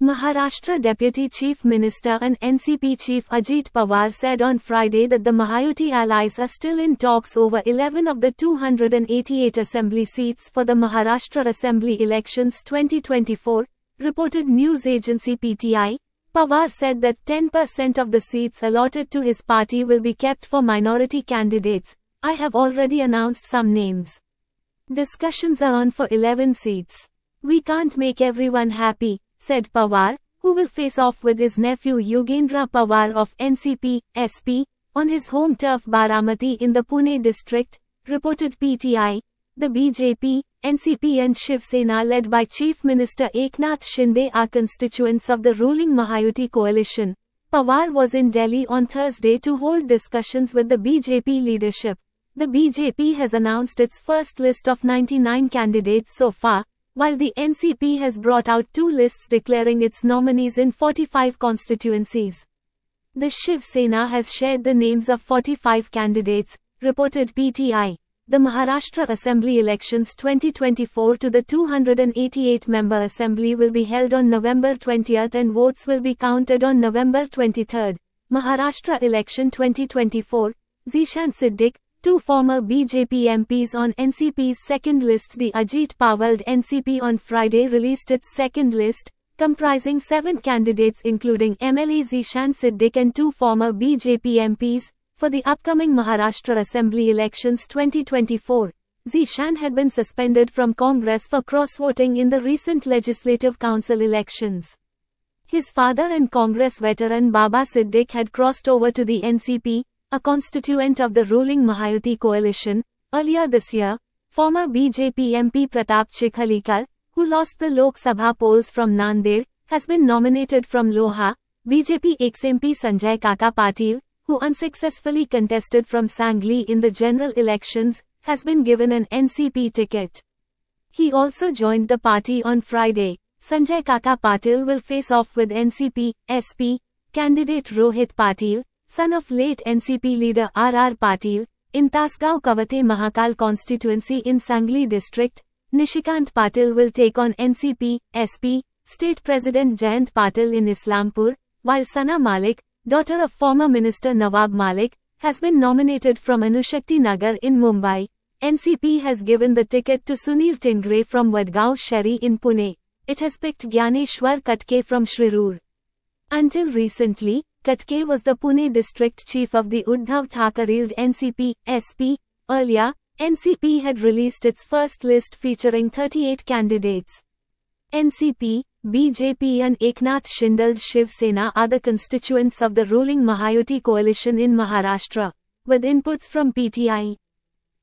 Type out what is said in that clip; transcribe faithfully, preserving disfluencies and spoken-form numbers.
Maharashtra Deputy Chief Minister and N C P Chief Ajit Pawar said on Friday that the Mahayuti allies are still in talks over eleven of the two hundred eighty-eight assembly seats for the Maharashtra Assembly elections twenty twenty-four, reported news agency P T I. Pawar said that ten percent of the seats allotted to his party will be kept for minority candidates. I have already announced some names. Discussions are on for eleven seats. We can't make everyone happy, said Pawar, who will face off with his nephew Yogendra Pawar of N C P, S P, on his home turf Baramati in the Pune district, reported P T I. The B J P, N C P and Shiv Sena led by Chief Minister Eknath Shinde are constituents of the ruling Mahayuti coalition. Pawar was in Delhi on Thursday to hold discussions with the B J P leadership. The B J P has announced its first list of ninety-nine candidates so far, while the N C P has brought out two lists declaring its nominees in forty-five constituencies. The Shiv Sena has shared the names of forty-five candidates, reported P T I. The Maharashtra Assembly elections twenty twenty-four to the two hundred eighty-eight member Assembly will be held on November twentieth and votes will be counted on November twenty-third. Maharashtra election twenty twenty-four, Zishan Siddique, two former B J P M Ps on N C P's second list. The Ajit Pawar N C P on Friday released its second list, comprising seven candidates including M L A Zishan Siddique and two former B J P M Ps. For the upcoming Maharashtra Assembly elections twenty twenty-four, Zishan had been suspended from Congress for cross-voting in the recent Legislative Council elections. His father and Congress veteran Baba Siddique had crossed over to the N C P, a constituent of the ruling Mahayuti coalition. Earlier this year, former B J P M P Pratap Chikhalikar, who lost the Lok Sabha polls from Nanded, has been nominated from Lohha. B J P ex-M P Sanjay Kaka Patil, who unsuccessfully contested from Sangli in the general elections, has been given an N C P ticket. He also joined the party on Friday. Sanjay Kaka Patil will face off with N C P, S P, candidate Rohit Patil, son of late N C P leader R R Patil, in Tasgaon Kavate Mahakal constituency in Sangli district. Nishikant Patil will take on N C P, S P, State President Jayant Patil in Islampur, while Sana Malik, daughter of former Minister Nawab Malik, has been nominated from Anushakti Nagar in Mumbai. N C P has given the ticket to Sunil Tingre from Wadgaon Sheri in Pune. It has picked Gyaneshwar Katke from Shrirur. Until recently, Katke was the Pune district chief of the Uddhav Thackeray N C P, S P. Earlier, N C P had released its first list featuring thirty-eight candidates. N C P, B J P and Eknath Shinde's Shiv Sena are the constituents of the ruling Mahayuti coalition in Maharashtra, with inputs from P T I.